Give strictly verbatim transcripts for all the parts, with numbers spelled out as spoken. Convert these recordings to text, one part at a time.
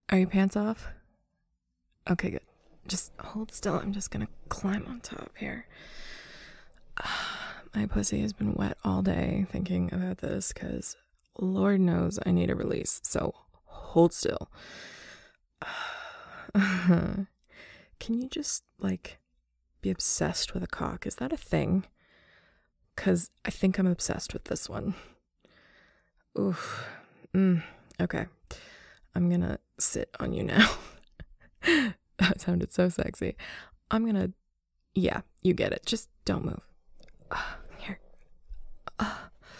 Are your pants off? Okay, good. Just hold still. I'm just gonna climb on top here. My pussy has been wet all day thinking about this because Lord knows I need a release. So hold still. Can you just, like, be obsessed with a cock? Is that a thing? Because I think I'm obsessed with this one. Oof. Mm, okay. I'm gonna sit on you now. That sounded so sexy. I'm gonna... Yeah, you get it. Just don't move. Uh, here. Uh,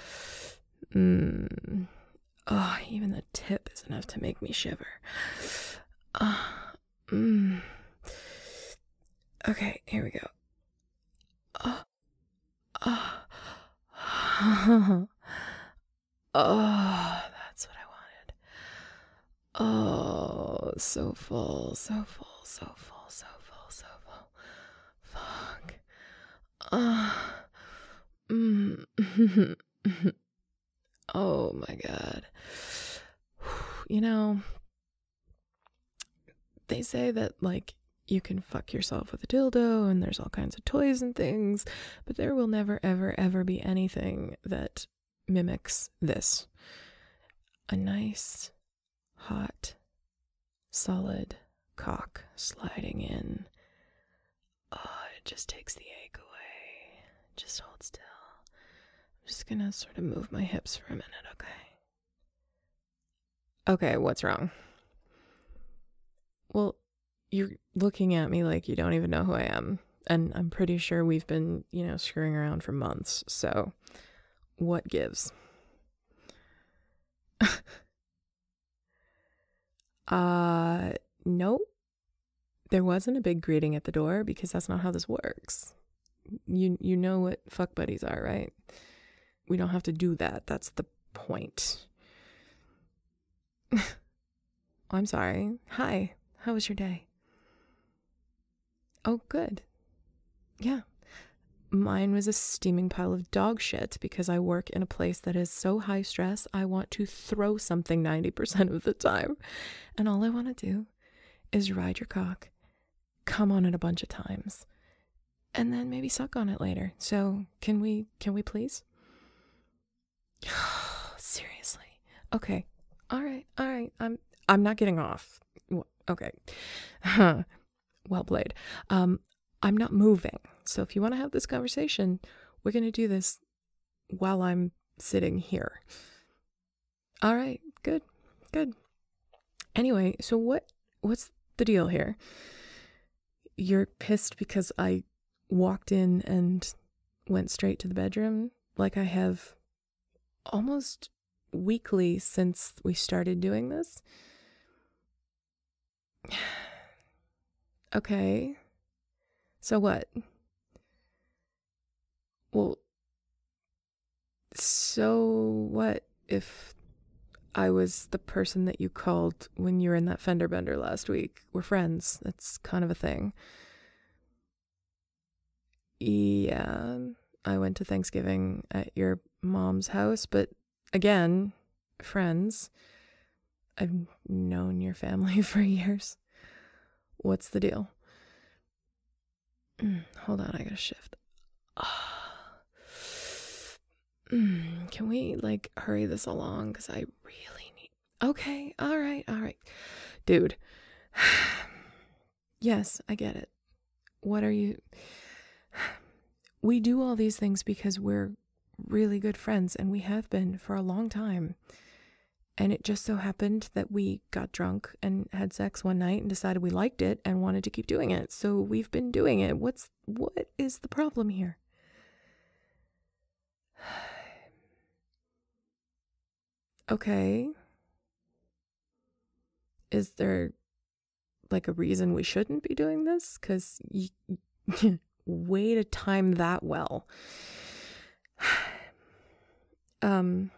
mm. Oh, even the tip is enough to make me shiver. Uh, mm. Okay, here we go. Oh. Oh. Oh, that's what I wanted. Oh, so full, so full, so full, so full, so full. Fuck. Oh. Mm. Oh my God. You know, they say that, like, you can fuck yourself with a dildo and there's all kinds of toys and things, but there will never, ever, ever be anything that mimics this. A nice, hot, solid cock sliding in. Oh, it just takes the ache away. Just hold still. I'm just gonna sort of move my hips for a minute, okay? Okay, what's wrong? Well, you're looking at me like you don't even know who I am. And I'm pretty sure we've been, you know, screwing around for months. So, what gives? uh, nope. There wasn't a big greeting at the door because that's not how this works. You you know what fuck buddies are, right? We don't have to do that. That's the point. I'm sorry. Hi. How was your day? Oh, good. Yeah. Mine was a steaming pile of dog shit because I work in a place that is so high stress, I want to throw something ninety percent of the time. And all I want to do is ride your cock, come on it a bunch of times, and then maybe suck on it later. So can we, can we please? Seriously. Okay. All right. All right. I'm, I'm not getting off. Okay. Well played. Um, I'm not moving. So if you want to have this conversation, we're going to do this while I'm sitting here. All right. Good. Good. Anyway, so what, what's the deal here? You're pissed because I walked in and went straight to the bedroom like I have almost weekly since we started doing this? Okay. So what? Well, so what if I was the person that you called when you were in that fender bender last week? We're friends. That's kind of a thing. Yeah, I went to Thanksgiving at your mom's house, but again, friends. I've known your family for years. What's the deal? Mm, hold on, I gotta shift. Mm, can we, like, hurry this along? Because I really need... Okay, all right, all right. Dude. Yes, I get it. What are you... We do all these things because we're really good friends, and we have been for a long time. And it just so happened that we got drunk and had sex one night and decided we liked it and wanted to keep doing it. So we've been doing it. What's what is the problem here? Okay. Is there, like, a reason we shouldn't be doing this? Because y- way to time that well. um...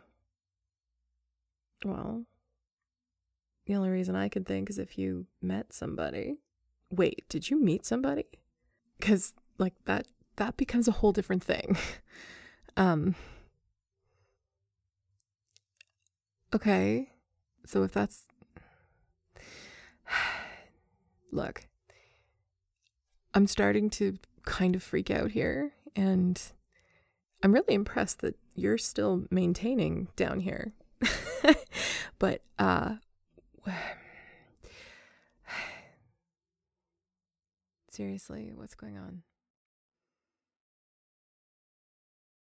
Well, the only reason I could think is if you met somebody. Wait, did you meet somebody? Because, like, that that becomes a whole different thing. um. Okay, so if that's... Look, I'm starting to kind of freak out here, and I'm really impressed that you're still maintaining down here. But, uh, seriously, what's going on?